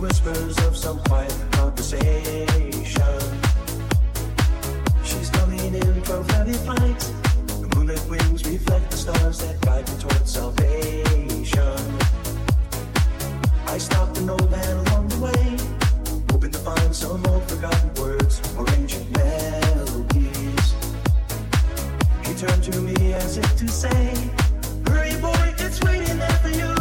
whispers of some quiet conversation. She's coming in from heavy flight. The moonlit wings reflect the stars that guide me towards salvation. I stopped an old man along the way, hoping to find some old forgotten words or ancient melodies. He turned to me as if to say, hurry boy, it's waiting there for you.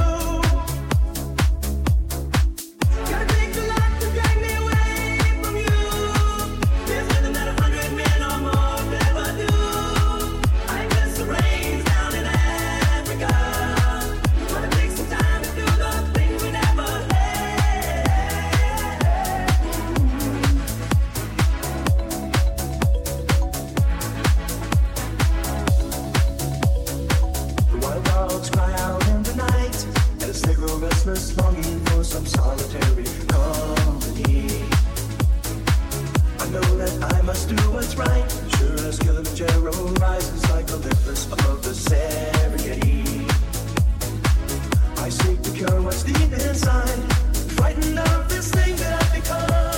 Longing for some solitary company. I know that I must do what's right. Sure as Kilimanjaro rises like Olympus above the Serengeti. I seek to cure what's deep inside, frightened of this thing that I've become.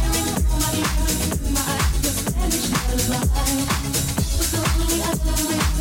Totally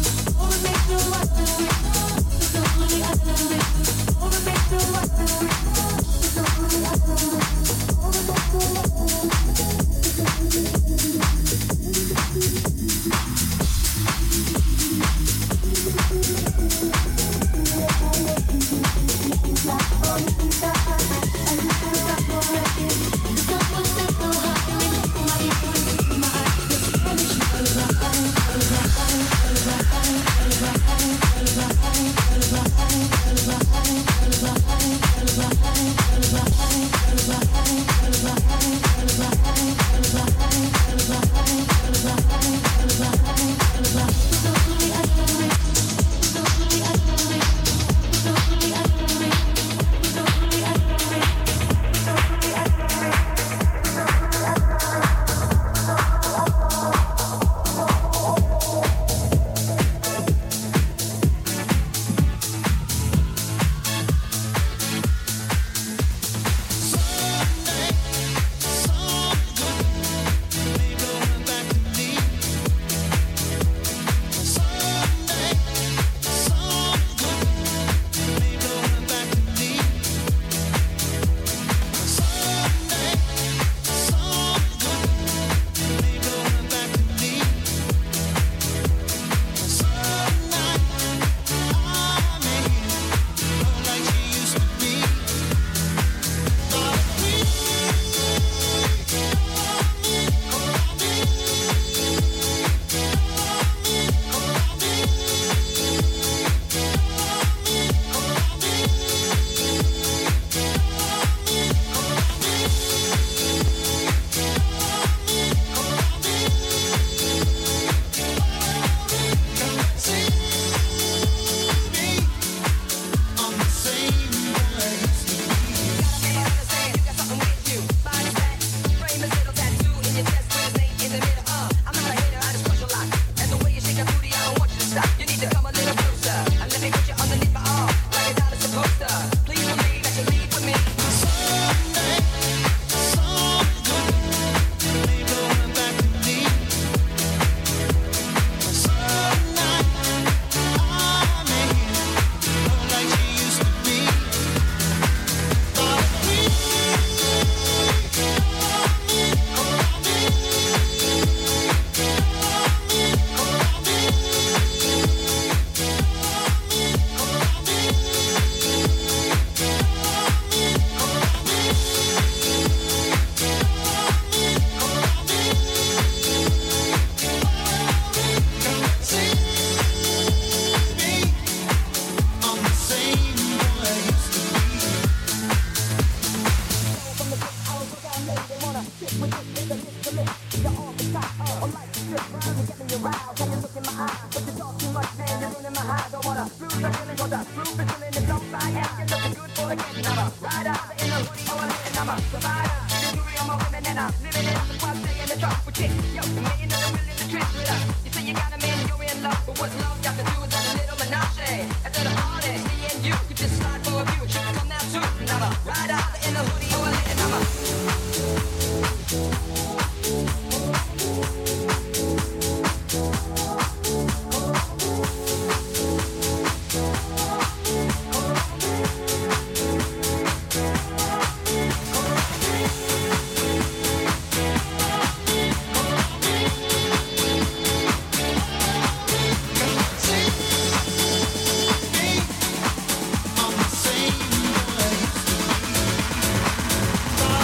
I'm a provider. The jewelry on my women and I'm living it up the quad, stay in the truck with chicks. Yo, the million and the will in the trench with us. You say you got a man, you're in love, but what's love got to do with a little menage? After the party, me and you could just slide for a view. She can come down too, and I'm a rider in the hoodie, oh, and I'm a. Bye.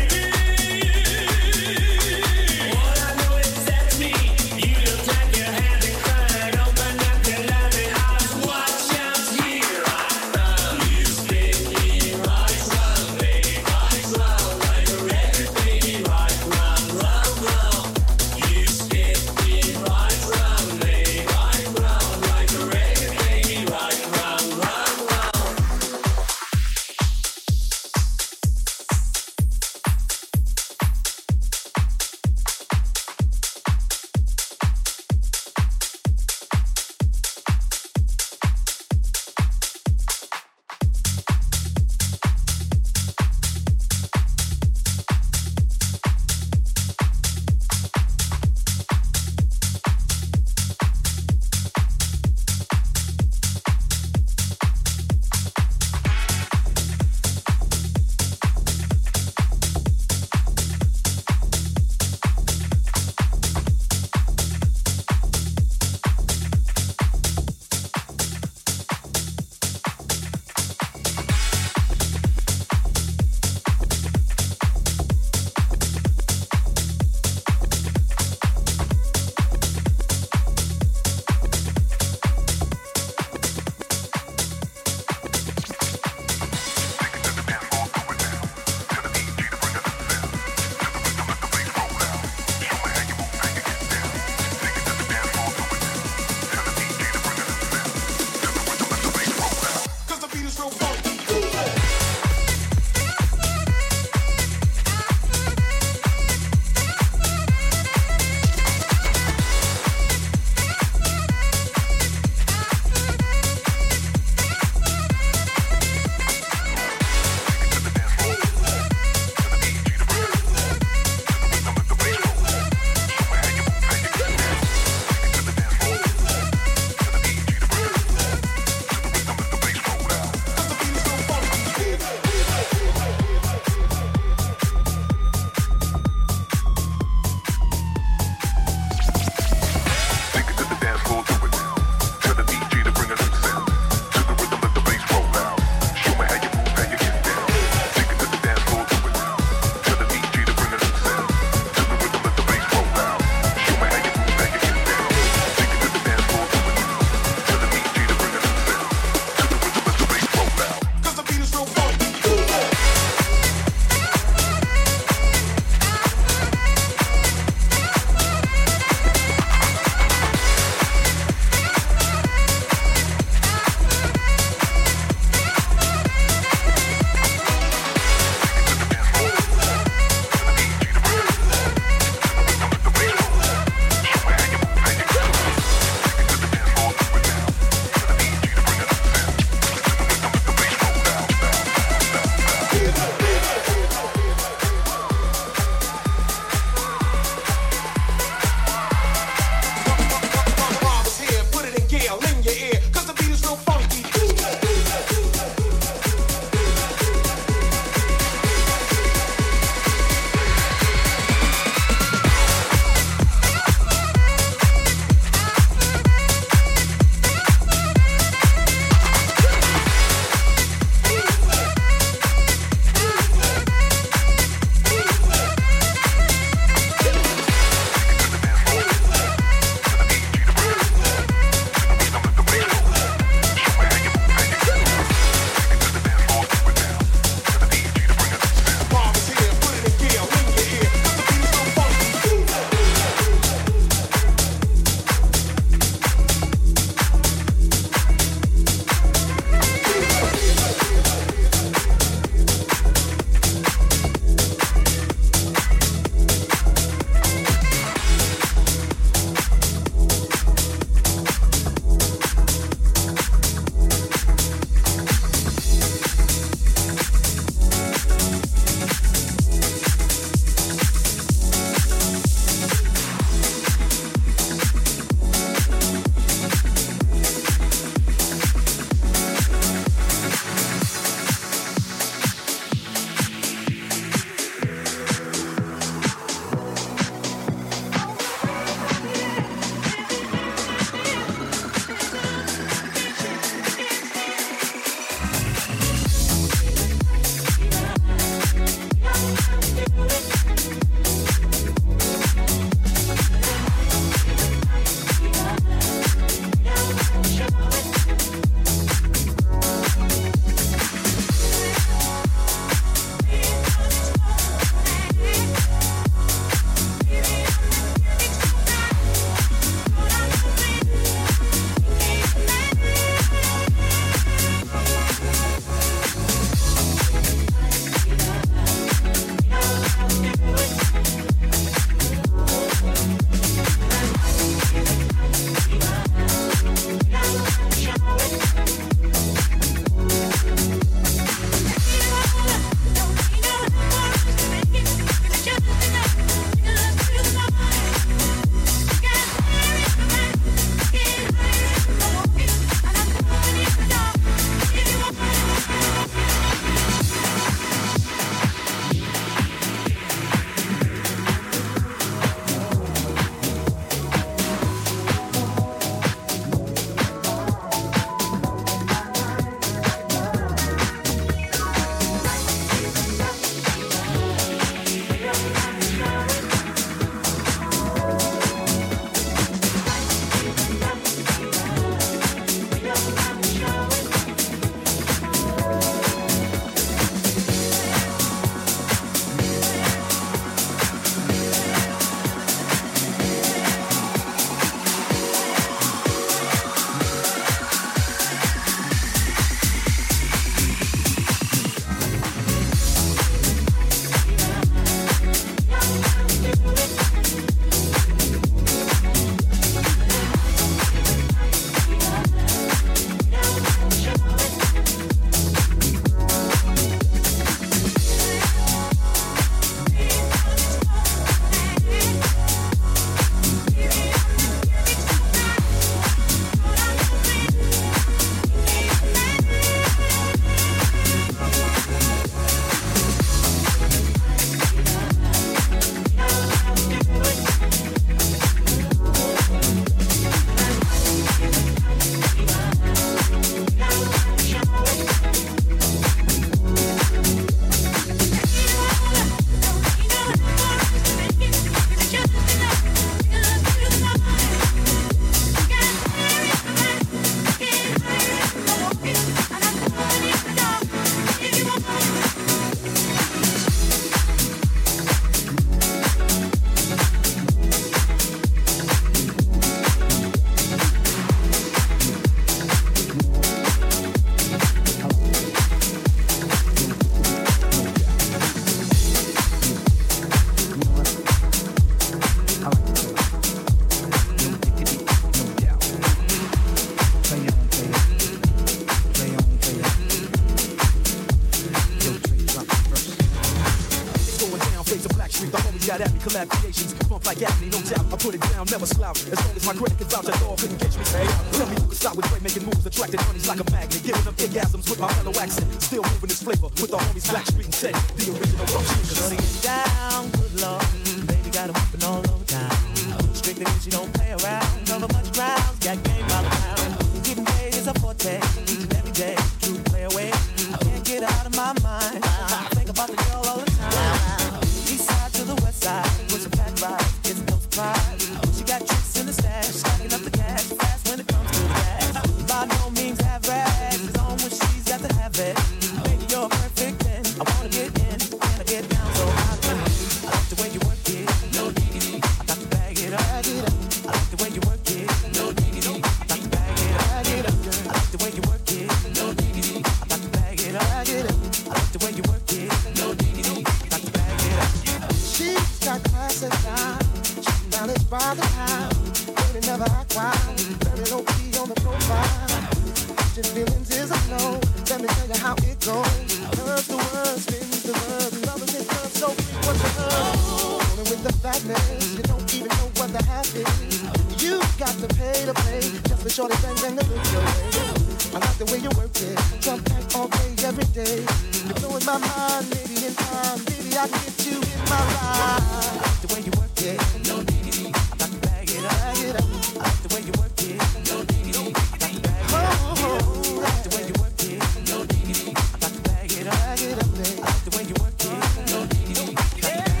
collab creations, bump like agony, no doubt. I put it down, never slouch. As long as my credit can vouch, that dog couldn't catch me. Hey, tell me who can stop with Dre making moves, attracting honeys like a magnet, giving them orgasms with my mellow accent, still moving this flavor with the homies Blackstreet and Teddy, the original rum shooters. Shorty get down, good lord, baby got 'em moving all over town. Strictly when she don't play around, cover much ground, got game all around. Getting paid is a forte, each and every day, true play away. I can't get out of my mind, I think about the girl all the time. East side to the west side, with some fat rides, it's no surprise. She got tricks in the stash, stacking up the cash, fast when it comes to the gas. By no means average, it's on when she's got to have it. Baby, you're perfect and I wanna get in, and I get down so I can. I like the way you work it, no diggity. I got to bag it up. I like the way you work it, no diggity. I got to bag it up. I like the way you work it, no diggity. I got to bag it up. I like the way you work it, no diggity. I got to bag it up. She's got class and style. She's managed by the time. Really never act wild. Very low key on the profile. Just feelings is a no. Let me tell you how it goes. Curves the word, spins the verb. Lovers it curves so free. What's the herb? Rolling with the fatness. You don't even know what the half is. You got to pay to play. Just for shorty bang bang to look your way. I like the way you work it. Jump back all day, every day. You're blowing my mind, maybe in time. Baby, I can get you in my ride. I like the way you work it, no diggity. I got to bag it up. I like the way you work it, no diggity. I got to bag it up. I like the way you work it, no diggity. I got to bag it up. I like the way you work it, no diggity. I got to bag it up.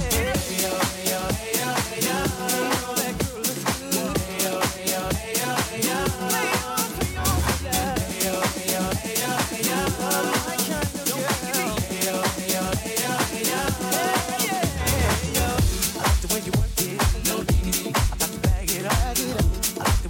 That girl looks good. I like the way you work it, no diggity. I got to bag it up. I like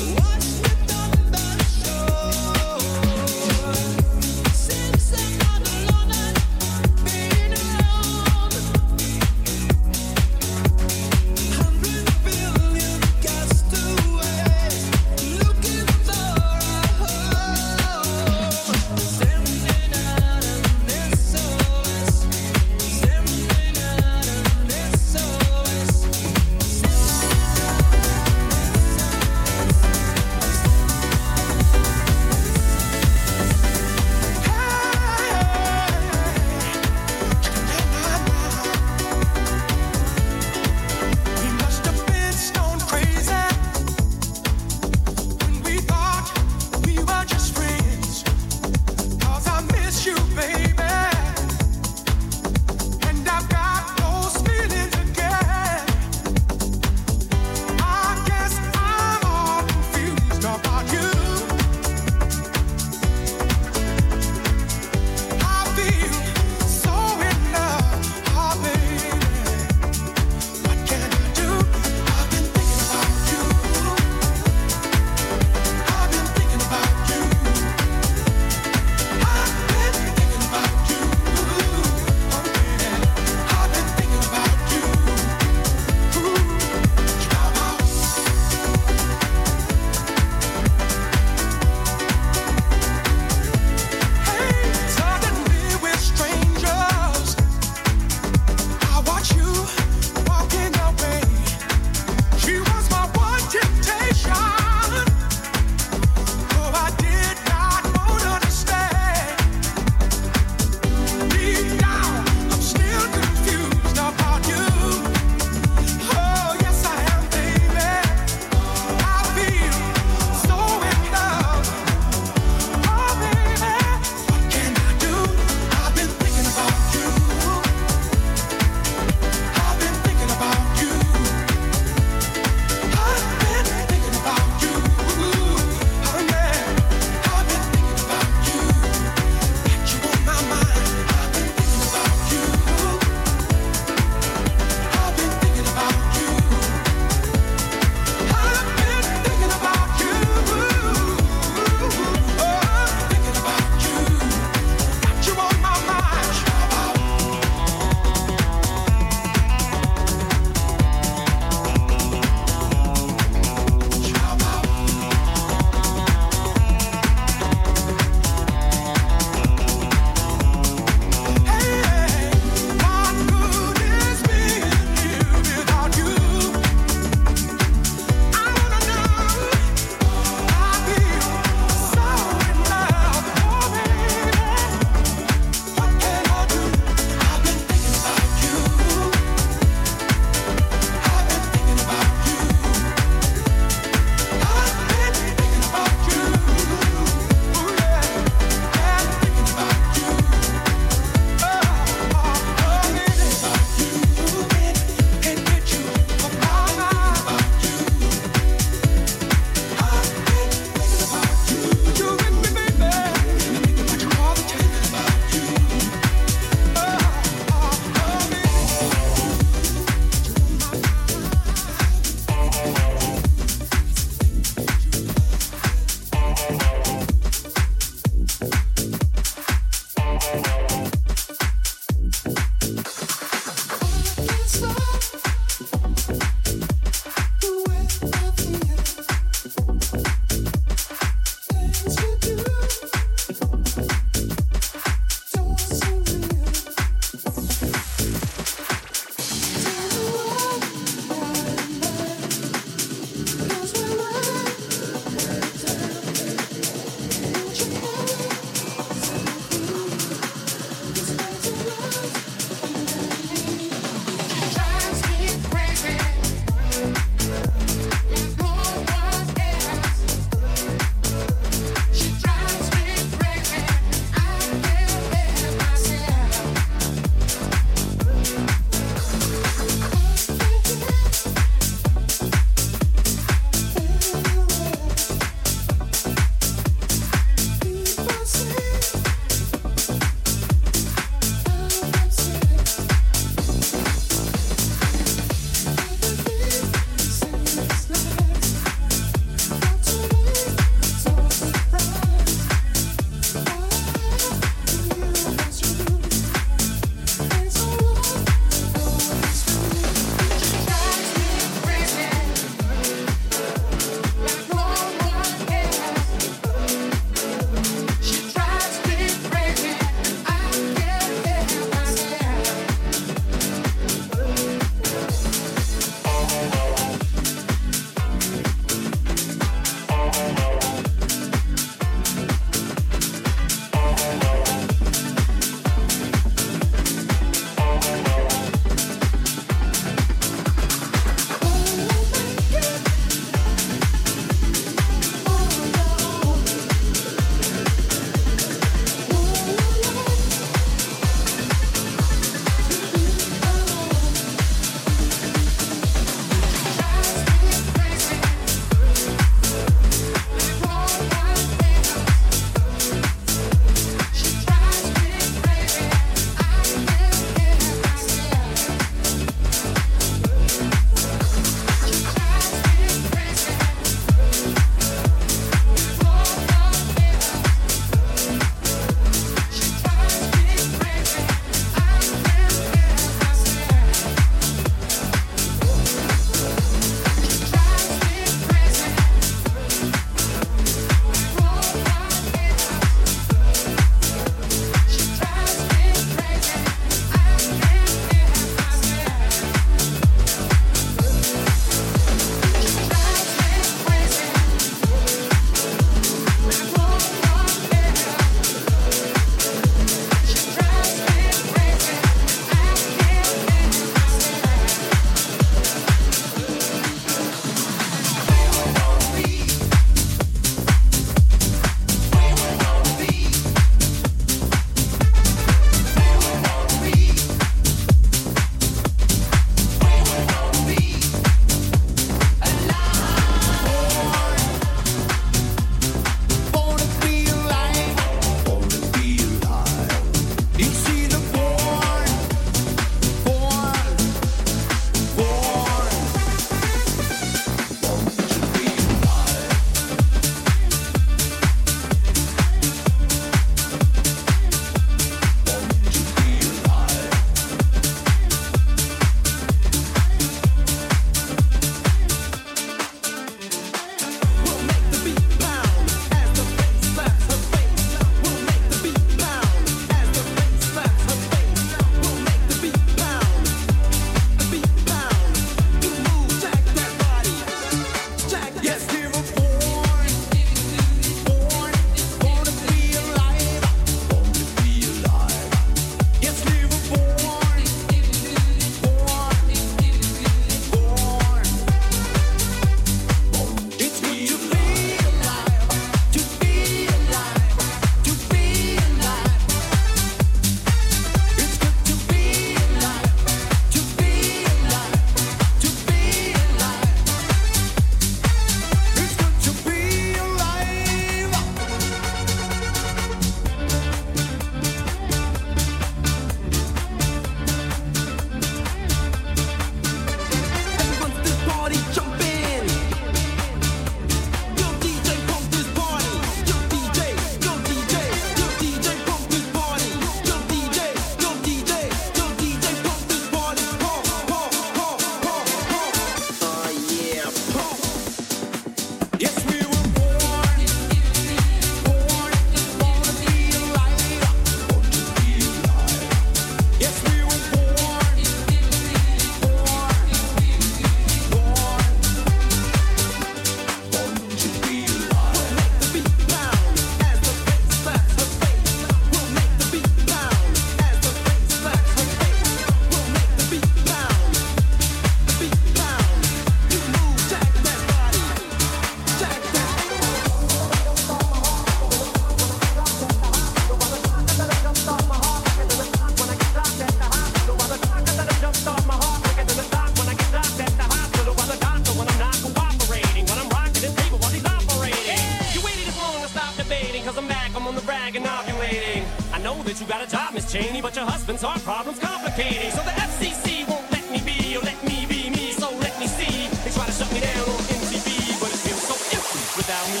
Liz Cheney, but your husband's heart problem's complicated. So the FCC won't let me be or let me be me. So let me see. They try to shut me down on MTV, but it feels so empty without me.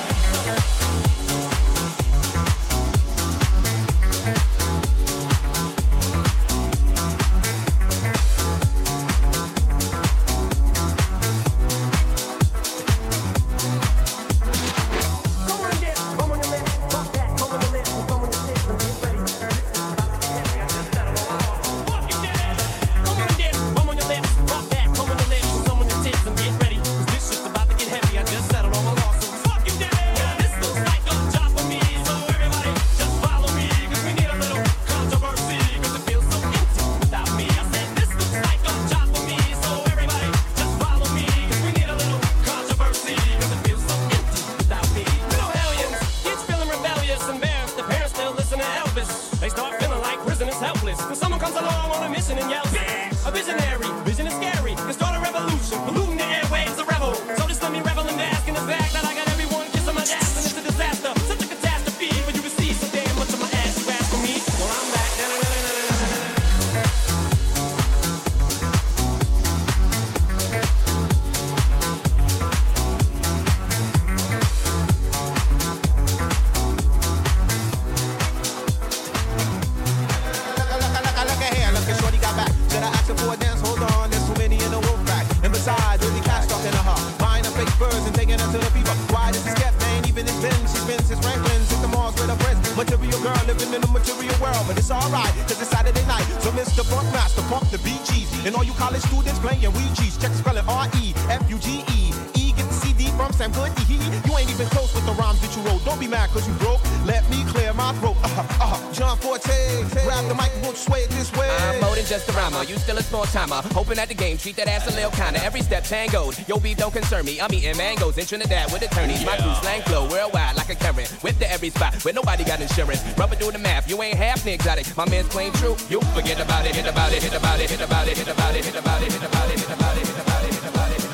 Hoping at the game, treat that ass a little kinda. Every step tangoed. Yo, beef don't concern me. I'm eating mangoes in Trinidad with attorneys. My crew slang flow worldwide like a current. Whip to every spot where nobody got insurance. Rubber do the math. You ain't half the exotic. My man's plain true. You forget about it. Hit about it. Hit about it. Hit about it. Hit about it. Hit about it. Hit about it. Hit about it. Hit about it. Hit about it.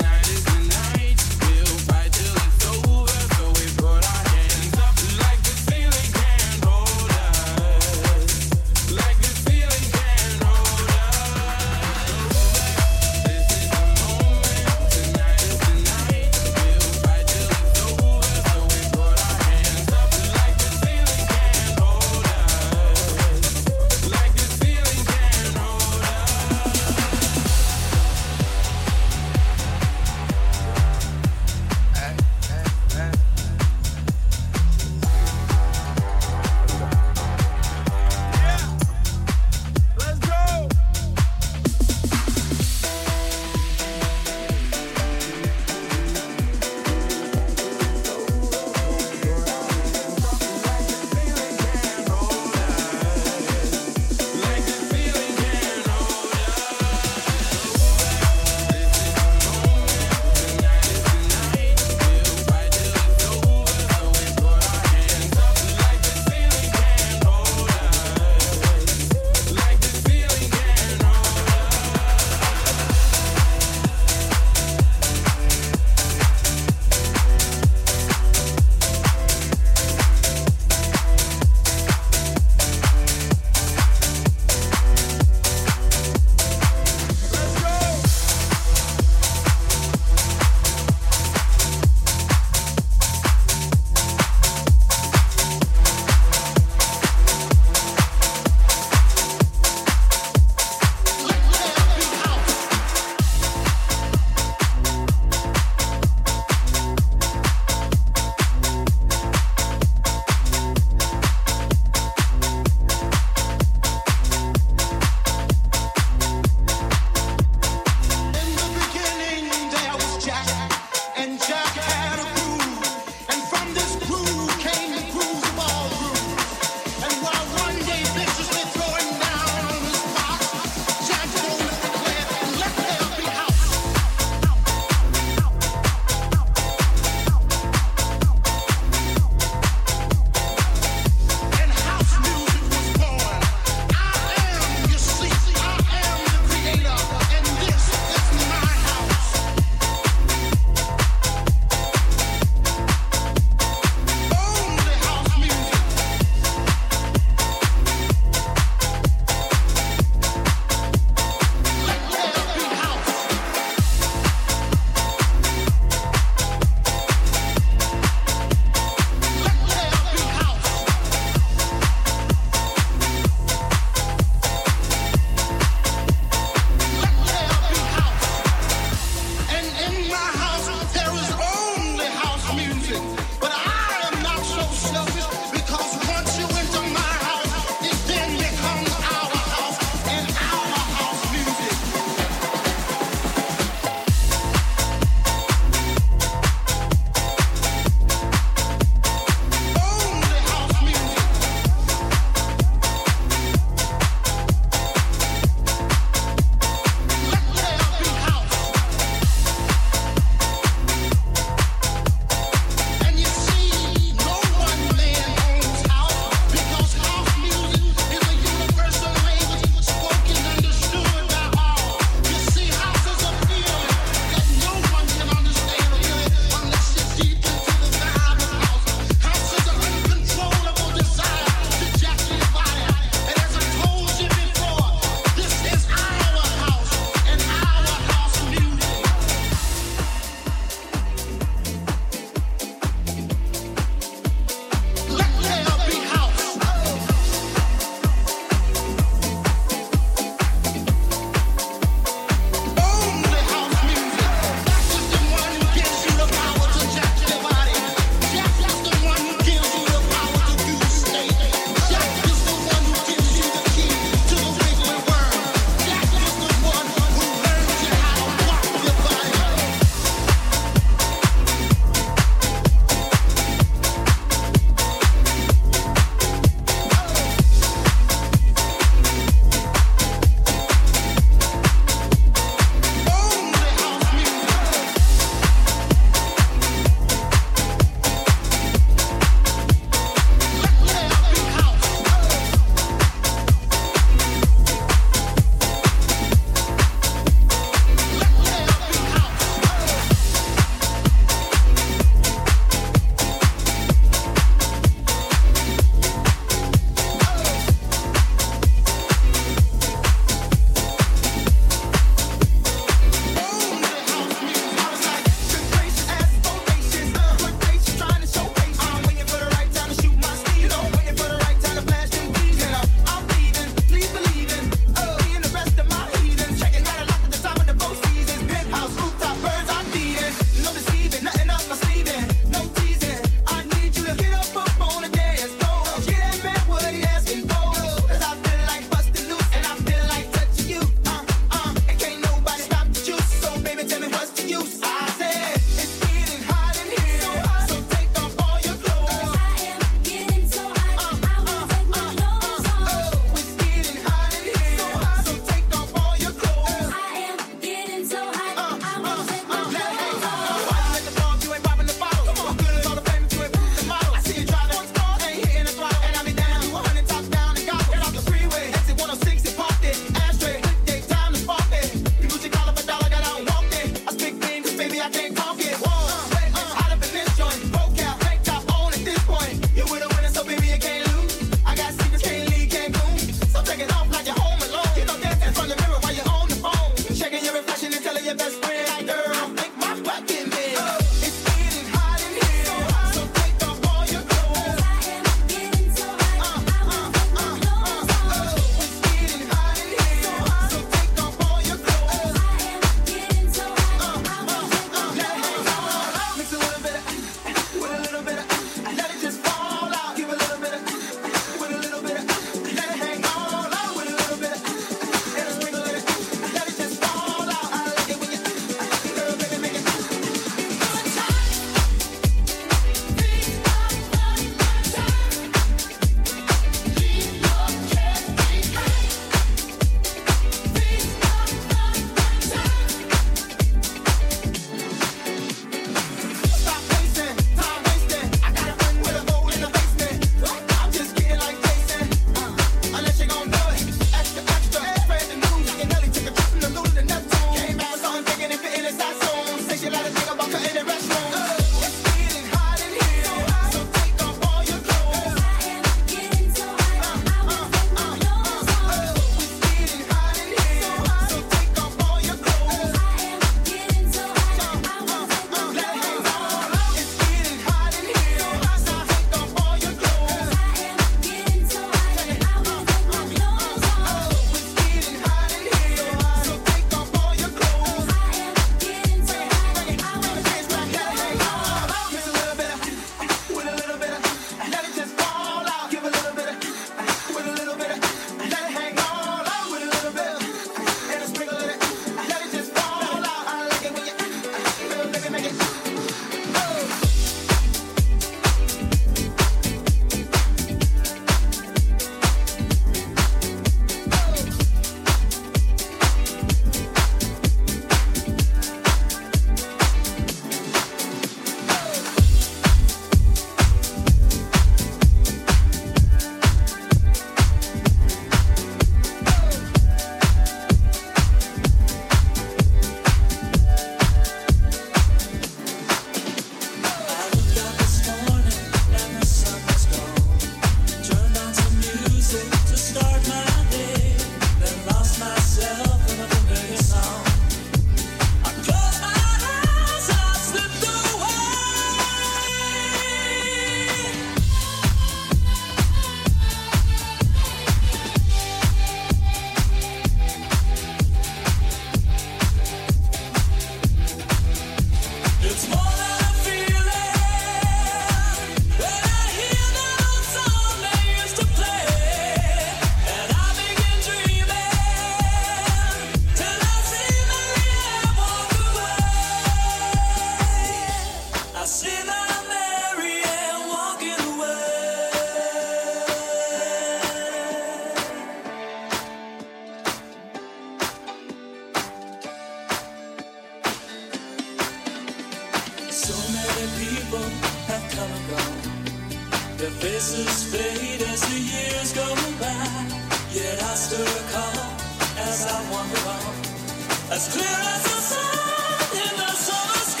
Their faces fade as the years go by. Yet I still recall as I wander on, as clear as the sun in the summer sky.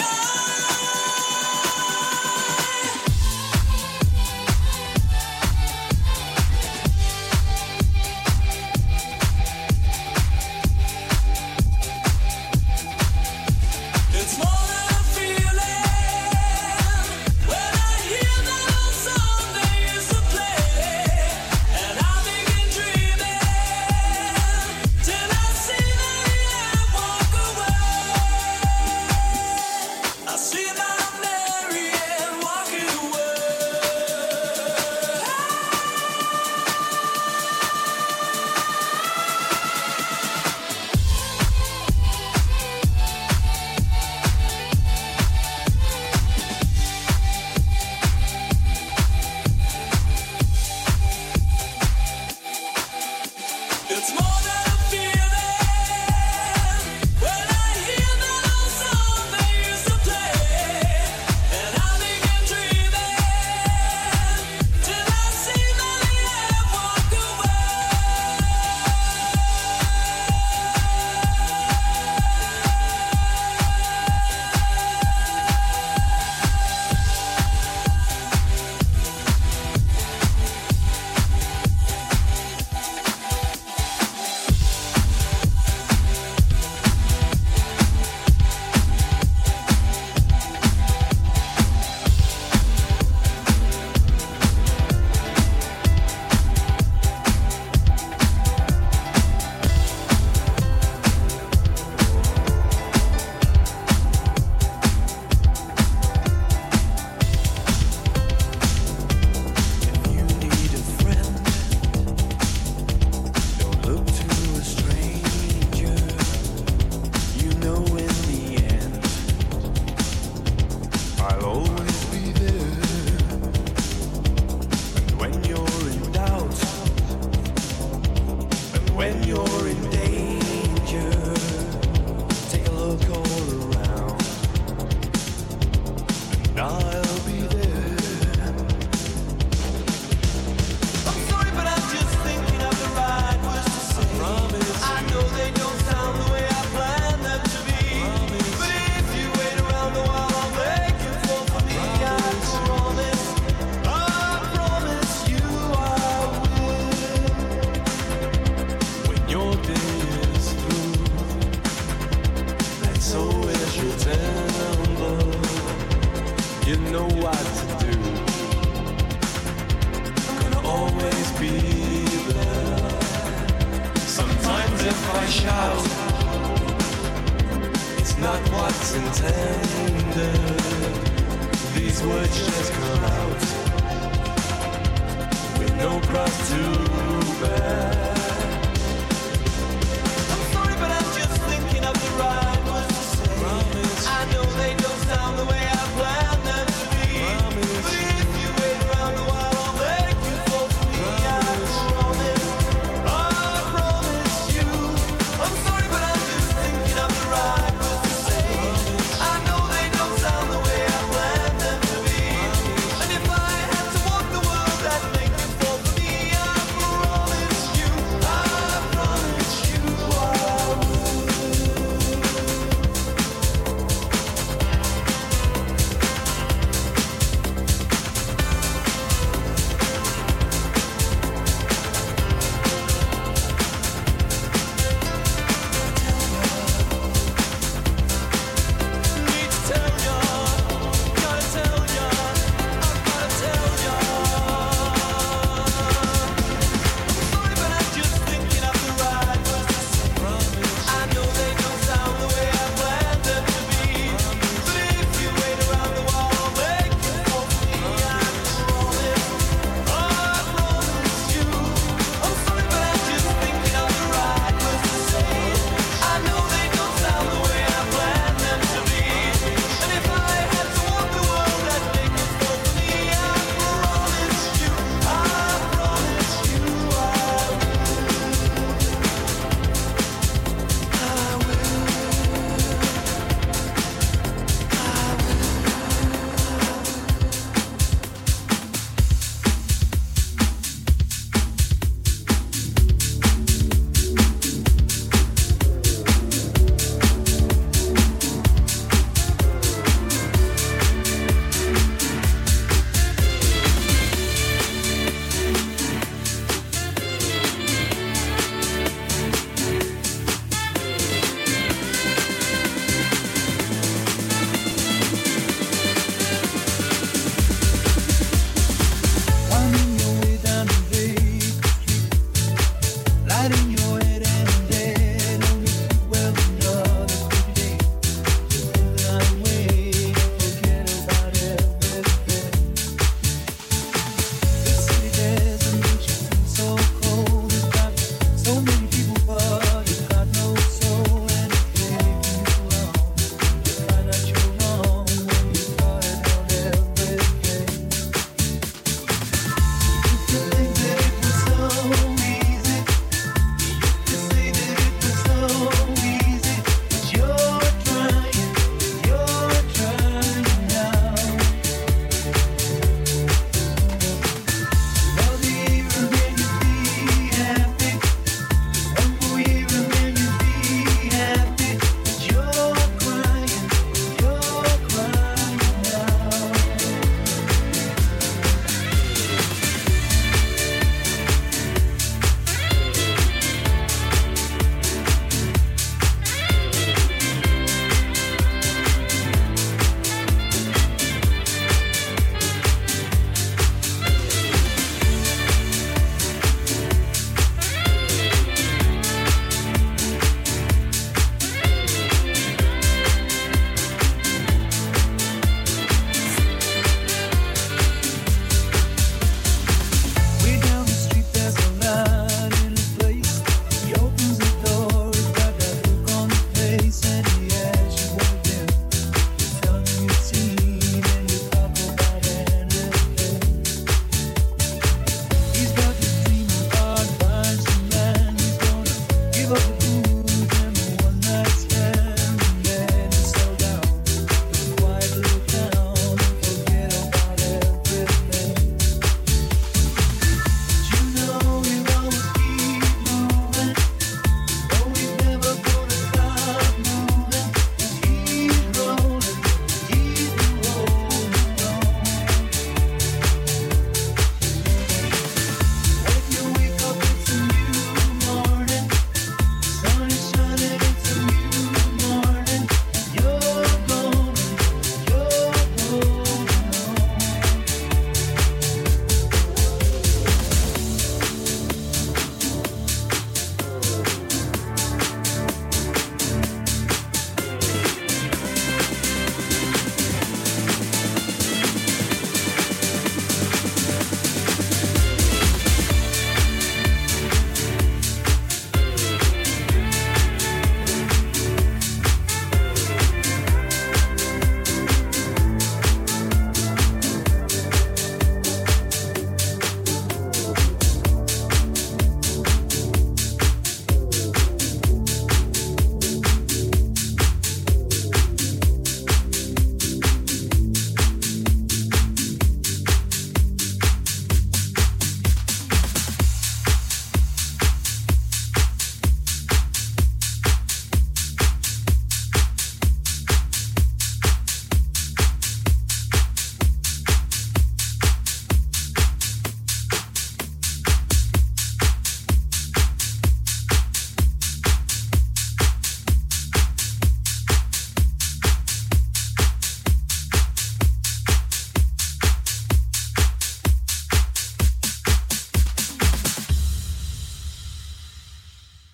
It's more than a feeling when I hear that old song they used to play, and I begin dreaming till I see the air walk away. I see my Marianne walking away. It's more than a feeling when I hear that old song they used to play, and I begin dreaming till I see Marianne walk the way